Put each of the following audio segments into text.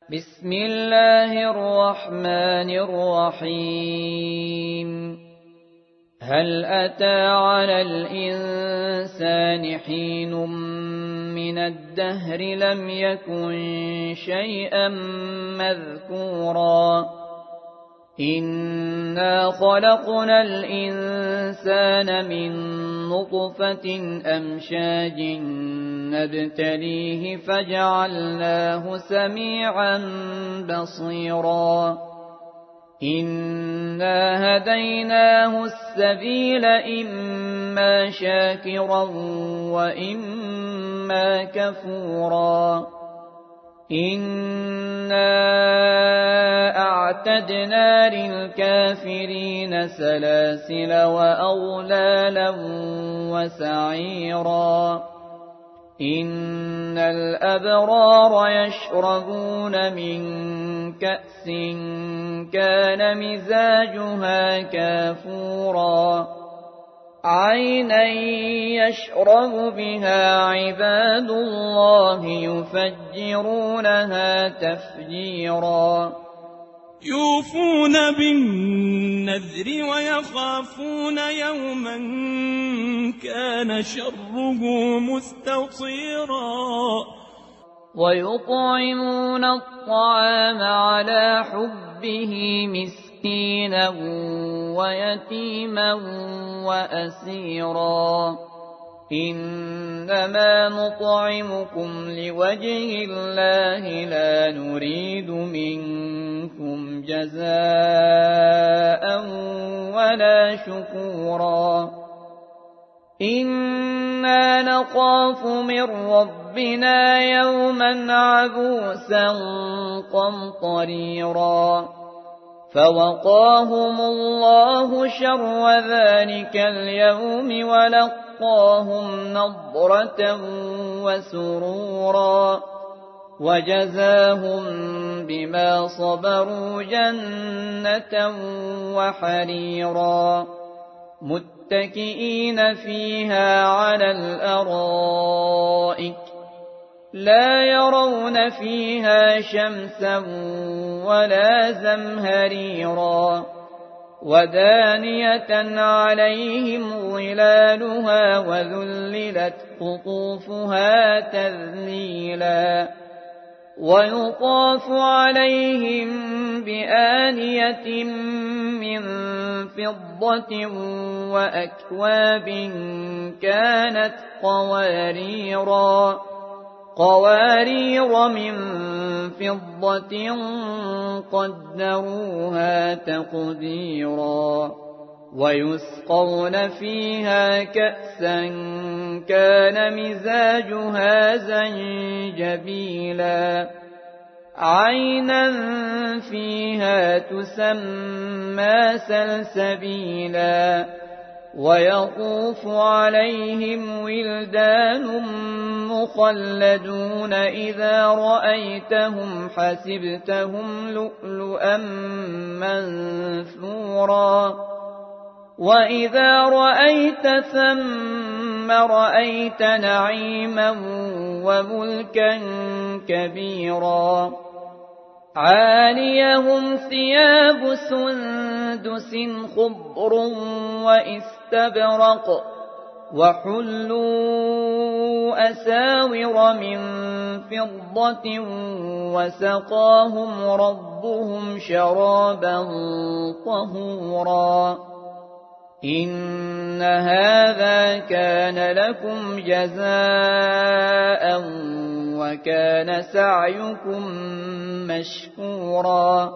بسم الله الرحمن الرحيم هل أتى على الإنسان حين من الدهر لم يكن شيئا مذكورا إنا خلقنا الإنسان من نطفة أمشاج نبتليه فجعلناه سميعا بصيرا إنا هديناه السبيل إما شاكرا وإما كفورا إنا أعتدنا للكافرين سلاسل وأغلالا وسعيرا إن الأبرار يشربون من كأس كان مزاجها كافورا عينا يشرب بها عباد الله يفجرونها تفجيرا يوفون بالنذر ويخافون يوما كان شره مستطيرا ويطعمون الطعام على حبه مسكينا ويتيما وأسيرا إنما نطعمكم لوجه الله لا نريد منكم جزاء ولا شكورا إنا نخاف من ربنا يوما عبوسا قمطريرا فوقاهم الله شر ذلك اليوم ولقاهم نضرة وسرورا وجزاهم بما صبروا جنة وحريرا متكئين فيها على الأرائك لا يرون فيها شمسا ولا زمهريرا ودانية عليهم ظلالها وذللت قطوفها تذليلا ويطاف عليهم بآنية من فضة وأكواب كانت قوارير من فضة قدروها تقديرا ويسقون فيها كأسا كان مزاجها زنجبيلا عينا فيها تسمى سلسبيلا ويطوف عليهم ولدان مخلدون إذا رأيتهم حسبتهم لؤلؤا منثورا وإذا رأيت ثم رأيت نعيما وملكا كبيرا عاليهم ثياب سندس خضر وإستبرق وحلوا أساور من فضة وسقاهم ربهم شرابا طهورا إن هذا كان لكم جزاء وكان سعيكم مشكورا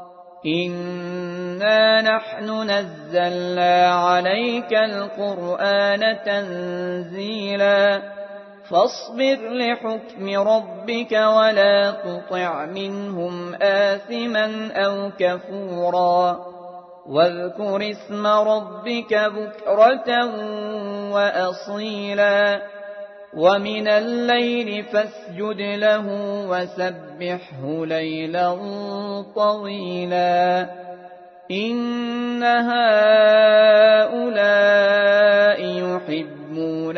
إنا نحن نزلنا عليك القرآن تنزيلا فاصبر لحكم ربك ولا تطع منهم آثما أو كفورا واذكر اسم ربك بكرة وأصيلا ومن الليل فاسجد له وسبحه ليلا طويلا إن هؤلاء يحبون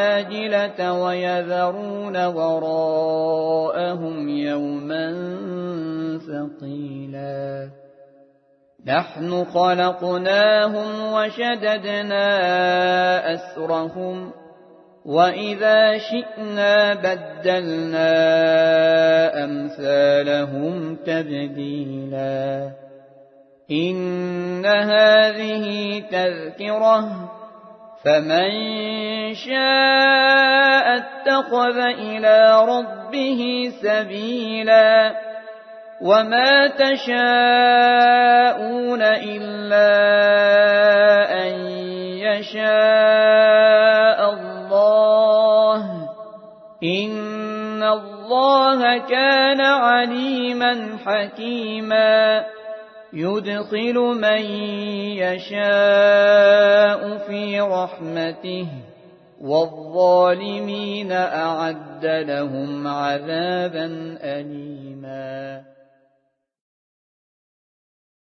العاجلة ويذرون وراءهم يوما قيلا نحن خلقناهم وشددنا أسرهم وإذا شئنا بدلنا أمثالهم تبديلا إن هذه تذكرة فمن شاء اتخذ إلى ربه سبيلا وما تشاءون إلا أن يشاء الله إن الله كان عليما حكيما يدخل من يشاء في رحمته والظالمين أعد لهم عذابا أليما